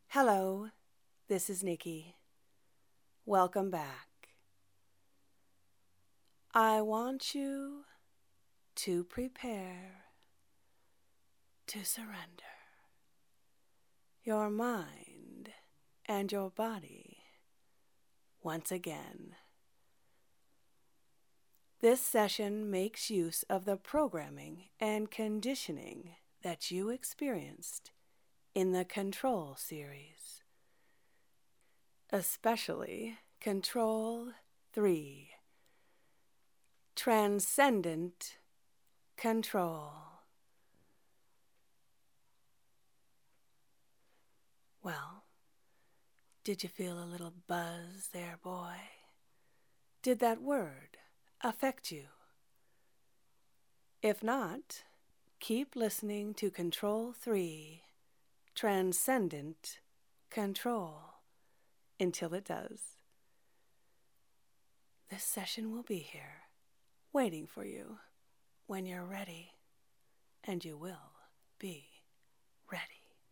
Hello, this is Nikki. Welcome back. I want you to prepare to surrender your mind and your body once again. This session makes use of the programming and conditioning that you experienced in the Control series, especially Control 3, Transcendent Control. Well, did you feel a little buzz there, boy? Did that word affect you? If not, keep listening to Control 3, Transcendent Control, until it does. This session will be here, waiting for you when you're ready, and you will be ready.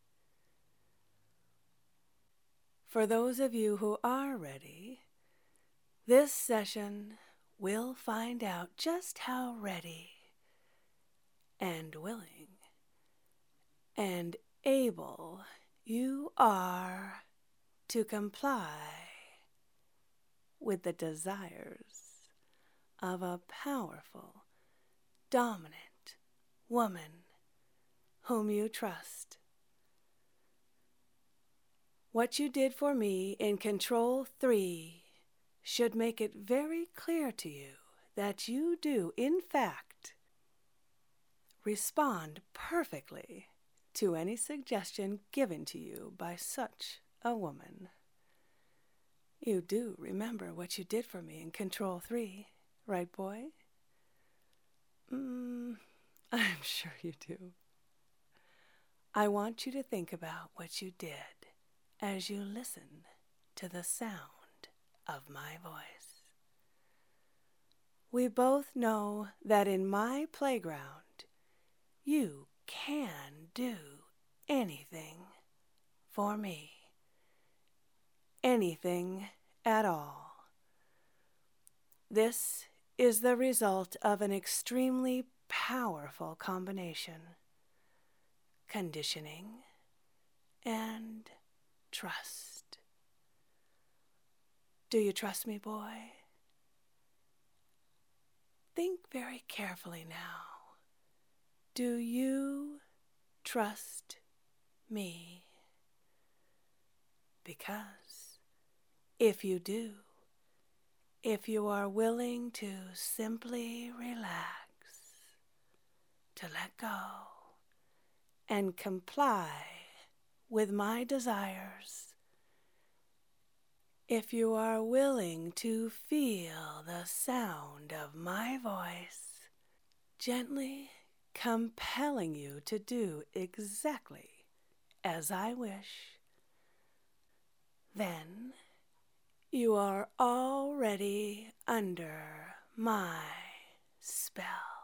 For those of you who are ready, this session will find out just how ready and willing and able you are to comply with the desires of a powerful, dominant woman whom you trust. What you did for me in Control 3 should make it very clear to you that you do, in fact, respond perfectly to any suggestion given to you by such a woman. You do remember what you did for me in Control 3, right, boy? I'm sure you do. I want you to think about what you did as you listen to the sound of my voice. We both know that in my playground, you can do anything for me. Anything at all. This is the result of an extremely powerful combination: conditioning and trust. Do you trust me, boy? Think very carefully now. Do you trust me? Because if you do, if you are willing to simply relax, to let go, and comply with my desires, if you are willing to feel the sound of my voice gently compelling you to do exactly as I wish, then you are already under my spell.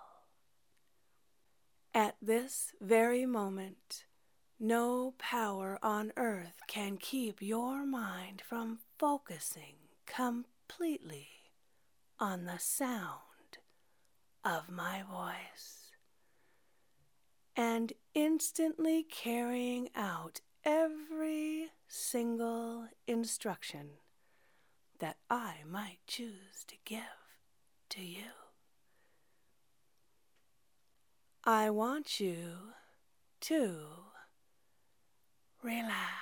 At this very moment, no power on earth can keep your mind from focusing completely on the sound of my voice and instantly carrying out every single instruction that I might choose to give to you. I want you to relax.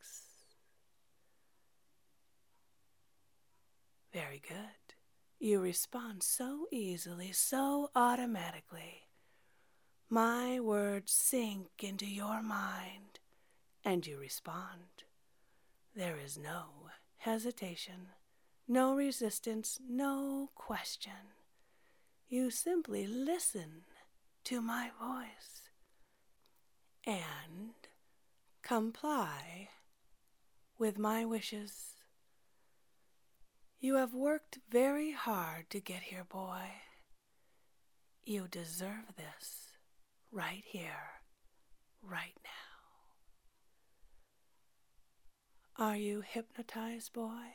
Very good. You respond so easily, so automatically. My words sink into your mind, and you respond. There is no hesitation, no resistance, no question. You simply listen to my voice and comply with my wishes. You have worked very hard to get here, boy. You deserve this right here, right now. Are you hypnotized, boy?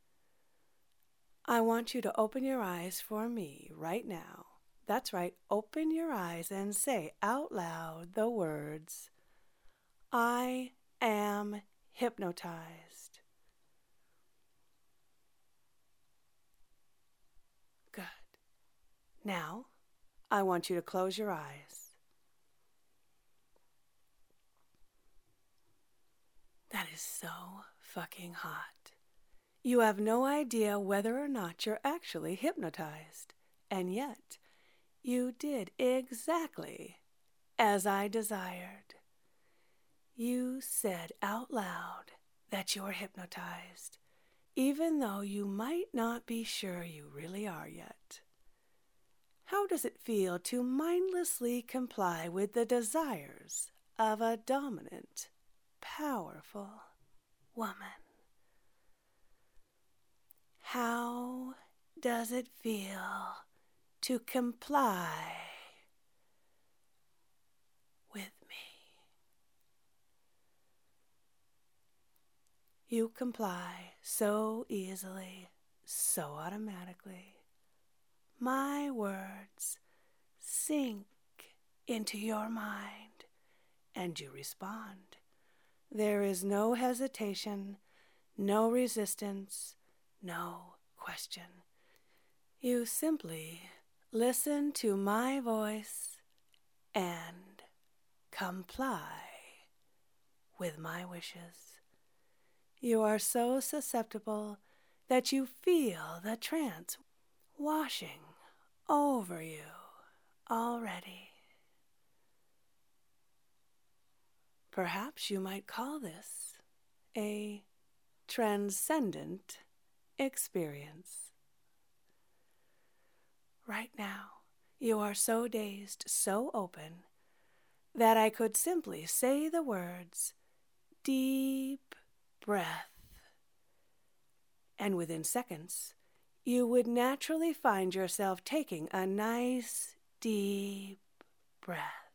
I want you to open your eyes for me right now. That's right, open your eyes and say out loud the words, I am hypnotized. Good. Now, I want you to close your eyes. That is so fucking hot. You have no idea whether or not you're actually hypnotized, and yet you did exactly as I desired. You said out loud that you're hypnotized, even though you might not be sure you really are yet. How does it feel to mindlessly comply with the desires of a dominant, powerful woman? How does it feel to comply with me? You comply so easily, so automatically. My words sink into your mind and you respond. There is no hesitation, no resistance, no question. You simply listen to my voice and comply with my wishes. You are so susceptible that you feel the trance washing over you already. Perhaps you might call this a transcendent experience. Right now, you are so dazed, so open, that I could simply say the words, deep breath, and within seconds, you would naturally find yourself taking a nice, deep breath.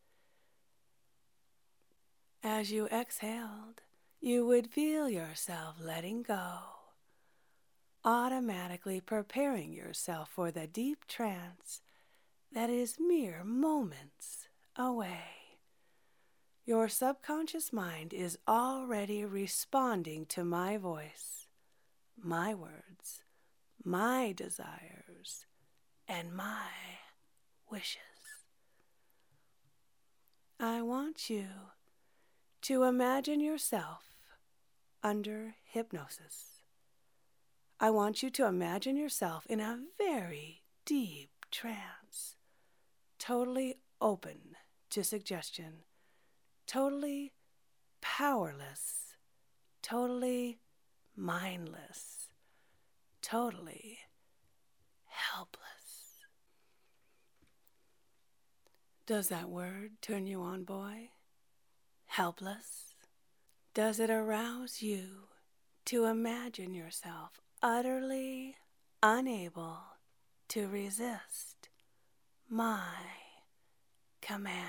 As you exhaled, you would feel yourself letting go, automatically preparing yourself for the deep trance that is mere moments away. Your subconscious mind is already responding to my voice, my words, my desires, and my wishes. I want you to imagine yourself under hypnosis. I want you to imagine yourself in a very deep trance, totally open to suggestion, totally powerless, totally mindless, totally helpless. Does that word turn you on, boy? Helpless? Does it arouse you to imagine yourself utterly unable to resist my commands?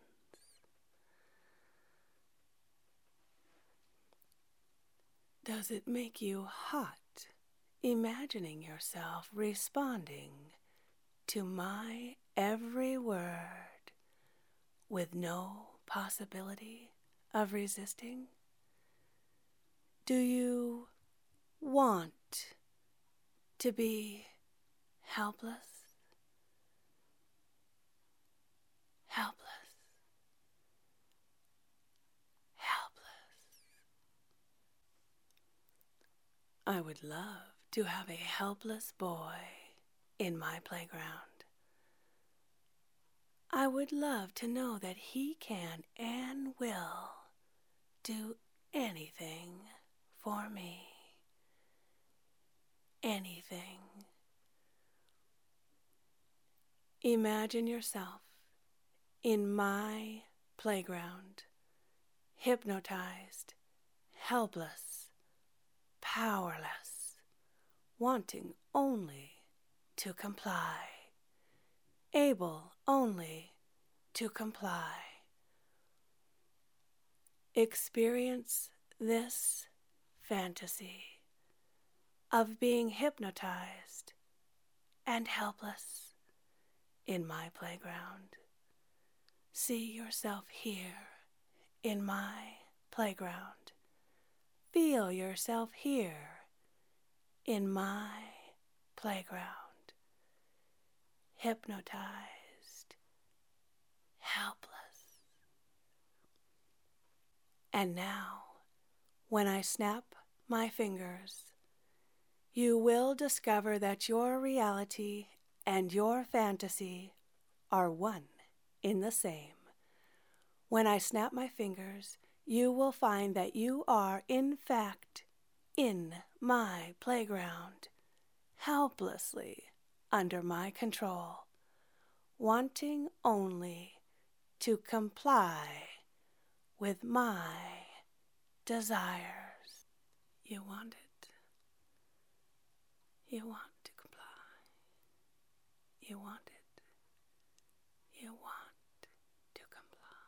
Does it make you hot imagining yourself responding to my every word with no possibility of resisting? Do you want to be helpless? Helpless. Helpless. I would love to have a helpless boy in my playground. I would love to know that he can and will do anything for me. Anything. Imagine yourself in my playground, hypnotized, helpless, powerless, wanting only to comply, able only to comply. Experience this fantasy of being hypnotized and helpless in my playground. See yourself here in my playground. Feel yourself here in my playground. Hypnotized, helpless. And now, when I snap my fingers, you will discover that your reality and your fantasy are one in the same. When I snap my fingers, you will find that you are, in fact, in my playground, helplessly under my control, wanting only to comply with my desires. You want it. You want to comply. You want it. You want to comply.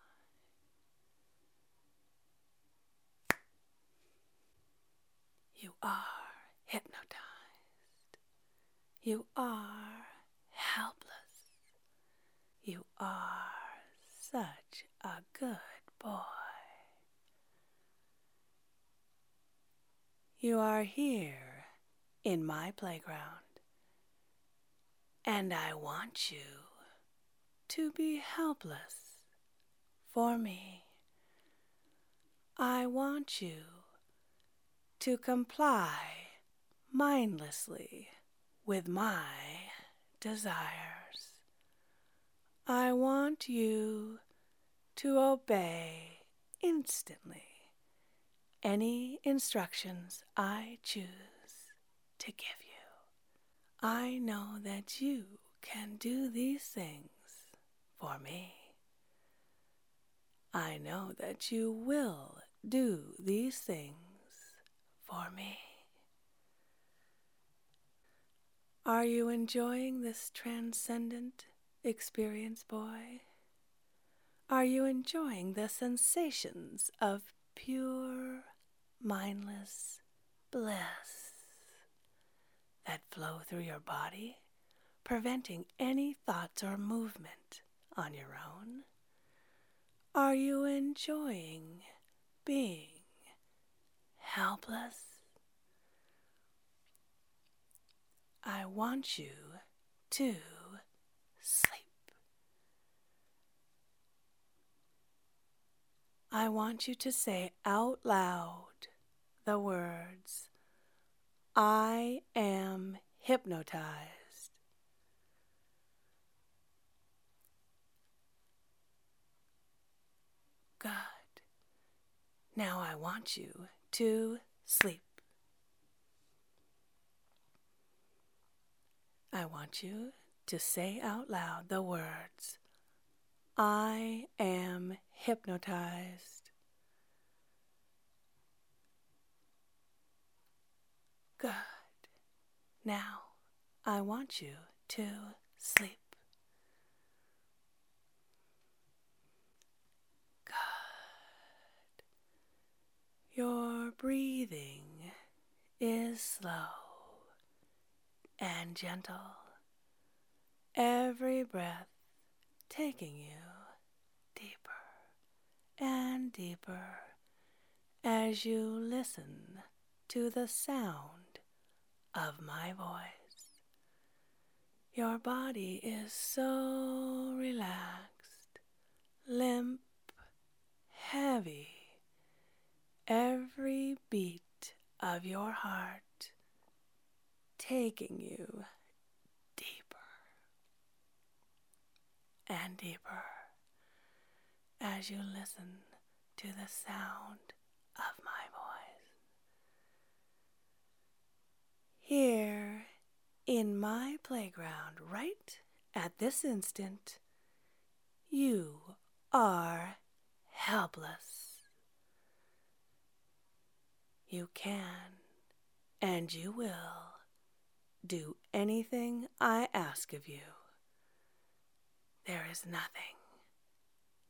You are hypnotized. You are helpless. You are such a good boy. You are here in my playground, and I want you to be helpless for me. I want you to comply mindlessly with my desires. I want you to obey instantly any instructions I choose to give you. I know that you can do these things for me. I know that you will do these things for me. Are you enjoying this transcendent experience, boy? Are you enjoying the sensations of pure, mindless bliss that flow through your body, preventing any thoughts or movement on your own? Are you enjoying being helpless? I want you to sleep. I want you to say out loud the words, I am hypnotized. Good. Now I want you to sleep. I want you to say out loud the words, I am hypnotized. Good. Now I want you to sleep. Good. Your breathing is slow and gentle. Every breath taking you deeper and deeper as you listen to the sound of my voice. Your body is so relaxed, limp, heavy. Every beat of your heart taking you deeper and deeper as you listen to the sound of my voice. Here in my playground, right at this instant, you are helpless. You can and you will do anything I ask of you. There is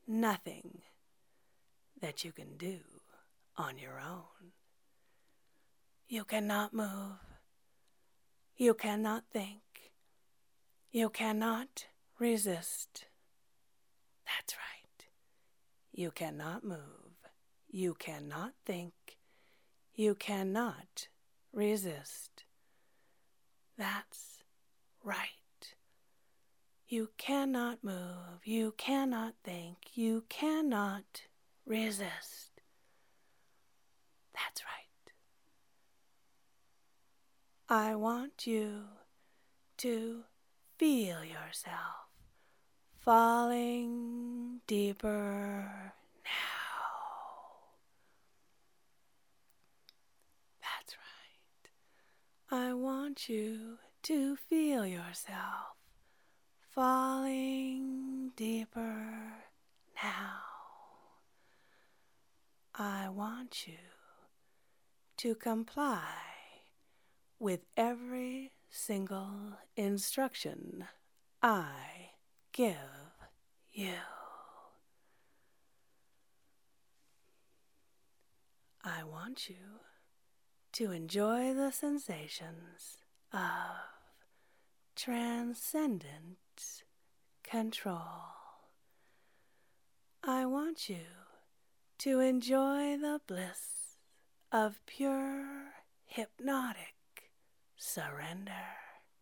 nothing that you can do on your own. You cannot move. You cannot think. You cannot resist. That's right. You cannot move. You cannot think. You cannot resist. That's right. You cannot move. You cannot think. You cannot resist. That's right. I want you to feel yourself falling deeper now. That's right. I want you to feel yourself falling deeper now. I want you to comply with every single instruction I give you. I want you to enjoy the sensations of transcendent control. I want you to enjoy the bliss of pure hypnotic surrender.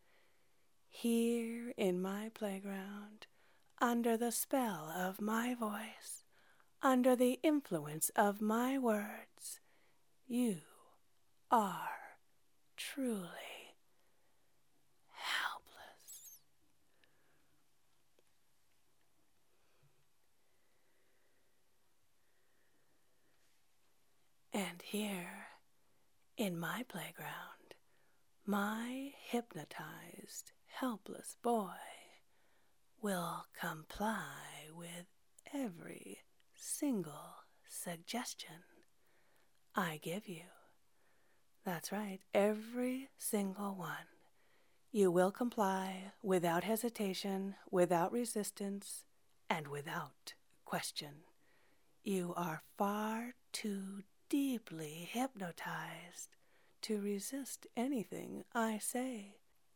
Here in my playground, under the spell of my voice, under the influence of my words, you are truly helpless. And here, in my playground, my hypnotized, helpless boy will comply with every single suggestion I give you. That's right, every single one. You will comply without hesitation, without resistance, and without question. You are far too deeply hypnotized to resist anything I say.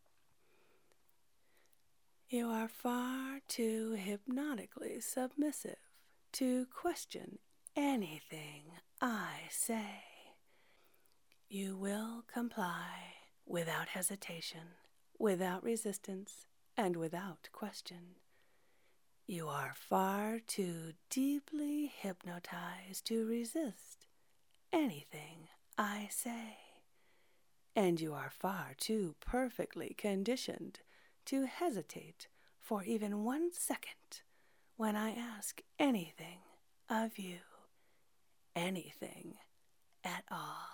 You are far too hypnotically submissive to question anything I say. You will comply without hesitation, without resistance, and without question. You are far too deeply hypnotized to resist anything I say. And you are far too perfectly conditioned to hesitate for even 1 second when I ask anything of you, anything at all.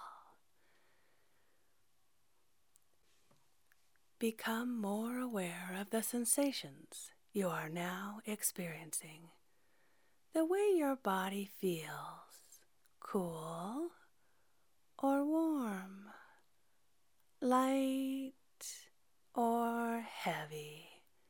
Become more aware of the sensations you are now experiencing, the way your body feels, cool or warm, light or heavy.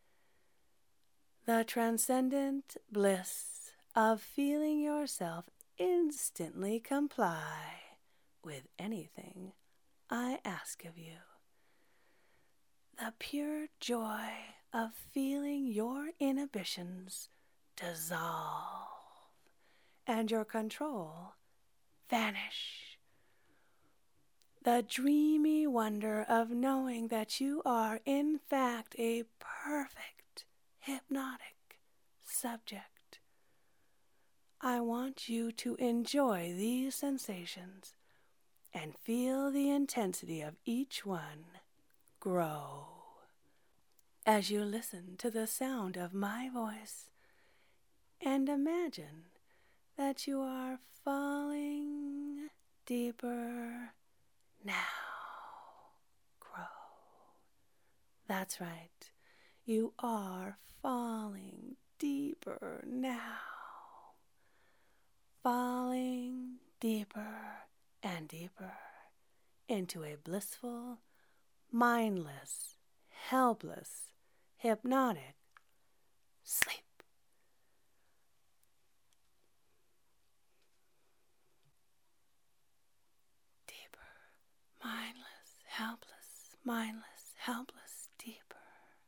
The transcendent bliss of feeling yourself instantly comply with anything I ask of you. The pure joy of feeling your inhibitions dissolve and your control vanish. The dreamy wonder of knowing that you are in fact a perfect hypnotic subject. I want you to enjoy these sensations and feel the intensity of each one grow. As you listen to the sound of my voice and imagine that you are falling deeper now. Grow. That's right. You are falling deeper now. Falling deeper and deeper into a blissful, mindless, helpless, hypnotic sleep. Deeper, my mindless, helpless, deeper,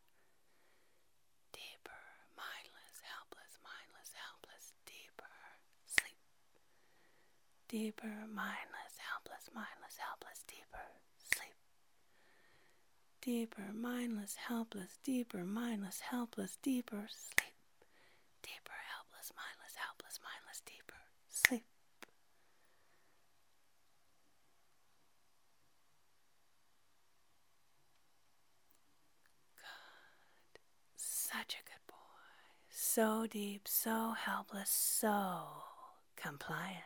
deeper, mindless, helpless, deeper, sleep, deeper, mindless, helpless, deeper, sleep, deeper, mindless, helpless, deeper, mindless, helpless, deeper, sleep, deeper, helpless, mindless, deeper, sleep. Such a good boy. So deep, so helpless, so compliant.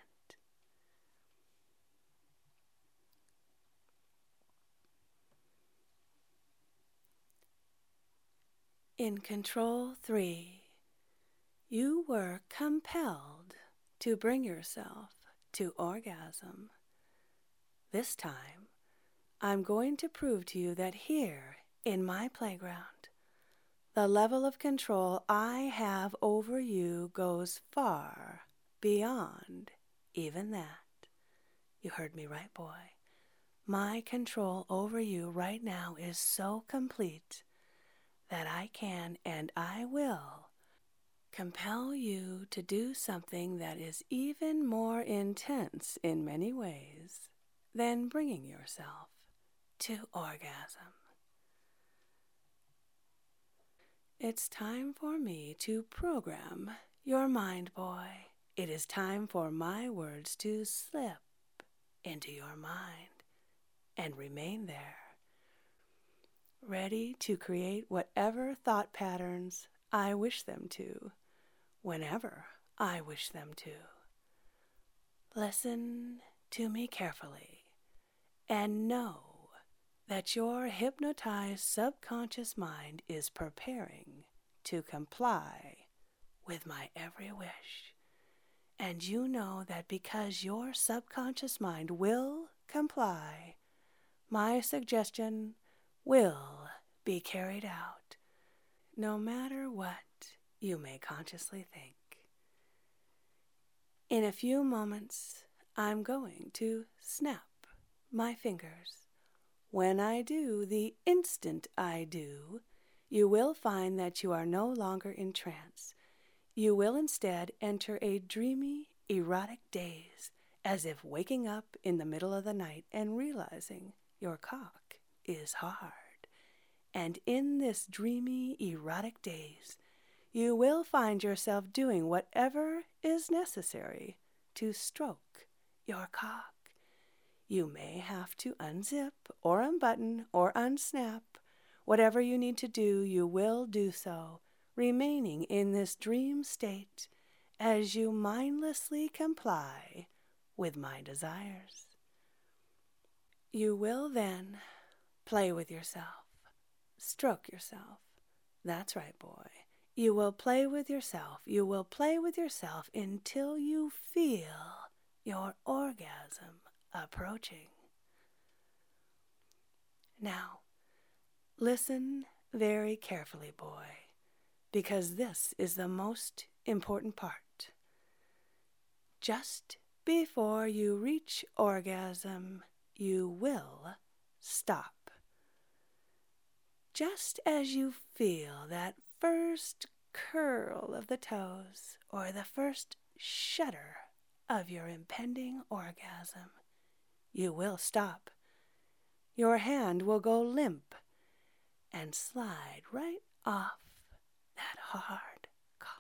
In Control 3, you were compelled to bring yourself to orgasm. This time, I'm going to prove to you that here in my playground, the level of control I have over you goes far beyond even that. You heard me right, boy. My control over you right now is so complete that I can and I will compel you to do something that is even more intense in many ways than bringing yourself to orgasm. It's time for me to program your mind, boy. It is time for my words to slip into your mind and remain there, ready to create whatever thought patterns I wish them to, whenever I wish them to. Listen to me carefully and know that your hypnotized subconscious mind is preparing to comply with my every wish. And you know that because your subconscious mind will comply, my suggestion will be carried out, no matter what you may consciously think. In a few moments, I'm going to snap my fingers. When I do, the instant I do, you will find that you are no longer in trance. You will instead enter a dreamy, erotic daze, as if waking up in the middle of the night and realizing your cock is hard. And in this dreamy, erotic daze, you will find yourself doing whatever is necessary to stroke your cock. You may have to unzip or unbutton or unsnap. Whatever you need to do, you will do so, remaining in this dream state as you mindlessly comply with my desires. You will then play with yourself, stroke yourself. That's right, boy. You will play with yourself. You will play with yourself until you feel your orgasm approaching. Now, listen very carefully, boy, because this is the most important part. Just before you reach orgasm, you will stop. Just as you feel that first curl of the toes or the first shudder of your impending orgasm, you will stop. Your hand will go limp and slide right off that hard cock.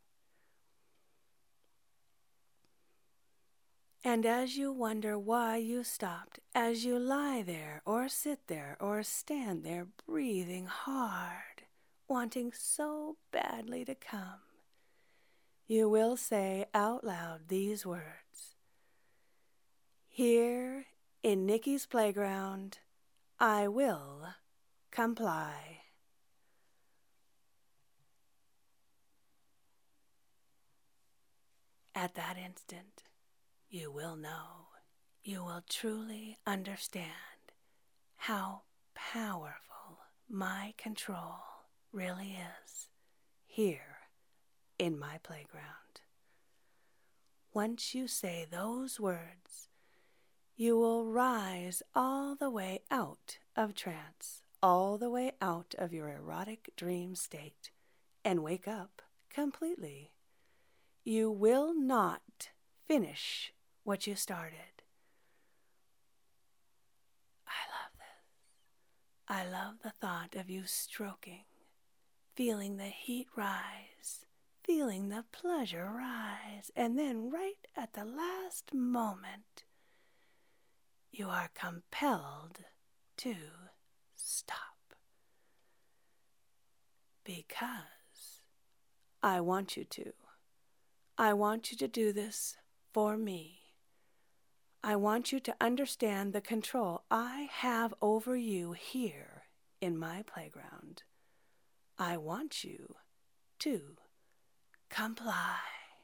And as you wonder why you stopped, as you lie there or sit there or stand there breathing hard, wanting so badly to come, you will say out loud these words: here in Nikki's playground, I will comply. At that instant, you will know, you will truly understand how powerful my control really is here in my playground. Once you say those words, You will rise all the way out of trance, all the way out of your erotic dream state, and wake up completely. You will not finish what you started. I love this. I love the thought of you stroking, feeling the heat rise, feeling the pleasure rise, and then right at the last moment, you are compelled to stop. Because I want you to. I want you to do this for me. I want you to understand the control I have over you here in my playground. I want you to comply.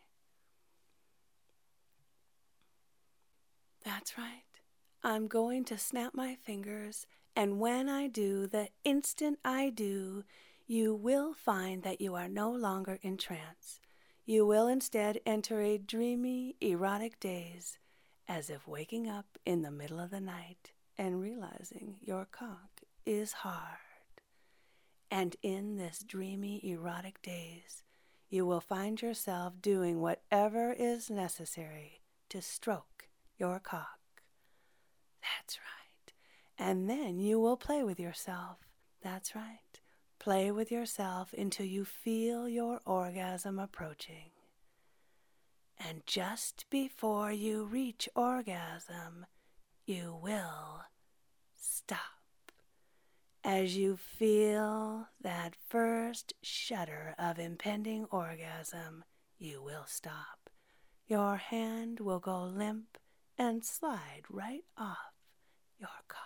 That's right. I'm going to snap my fingers, and when I do, the instant I do, you will find that you are no longer in trance. You will instead enter a dreamy, erotic daze, as if waking up in the middle of the night and realizing your cock is hard. And in this dreamy, erotic daze, you will find yourself doing whatever is necessary to stroke your cock. That's right. And then you will play with yourself. That's right. Play with yourself until you feel your orgasm approaching. And just before you reach orgasm, you will stop. As you feel that first shudder of impending orgasm, you will stop. Your hand will go limp and slide right off your cock.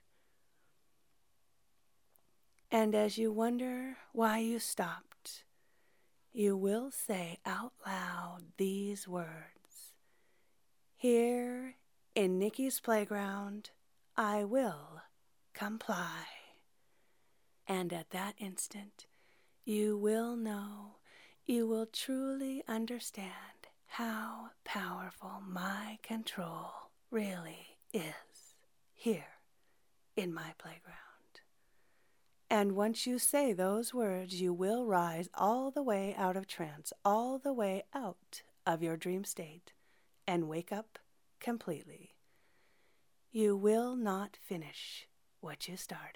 And as you wonder why you stopped, you will say out loud these words: here in Nikki's playground, I will comply. And at that instant, you will know, you will truly understand how powerful my control really is here in my playground. And once you say those words, you will rise all the way out of trance, all the way out of your dream state, and wake up completely. You will not finish what you started.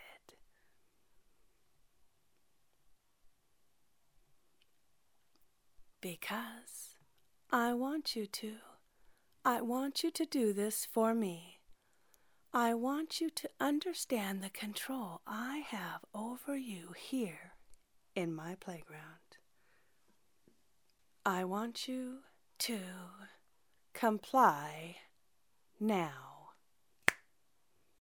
Because I want you to. I want you to do this for me. I want you to understand the control I have over you here in my playground. I want you to comply now.